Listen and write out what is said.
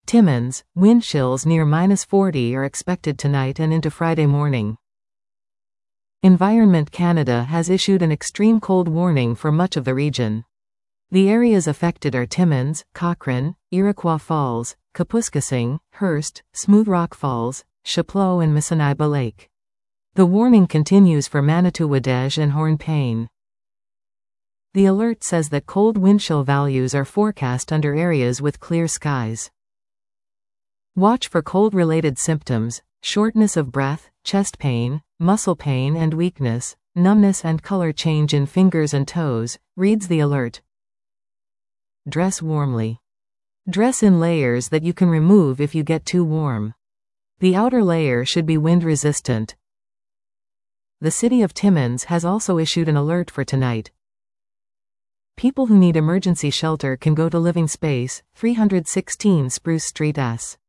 Timmins, wind chills near -40 are expected tonight and into Friday morning. Environment Canada has issued an extreme cold warning for much of the region. The areas affected are Timmins, Cochrane, Iroquois Falls, Kapuskasing, Hearst, Smooth Rock Falls, Chapleau and Missinaiba Lake. The warning continues for Manitowoc and Hornepayne. The alert says that cold wind chill values are forecast under areas with clear skies. Watch for cold-related symptoms, shortness of breath, chest pain, muscle pain and weakness, numbness and color change in fingers and toes, reads the alert. Dress warmly. Dress in layers that you can remove if you get too warm. The outer layer should be wind-resistant. The City of Timmins has also issued an alert for tonight. People who need emergency shelter can go to Living Space, 316 Spruce Street S.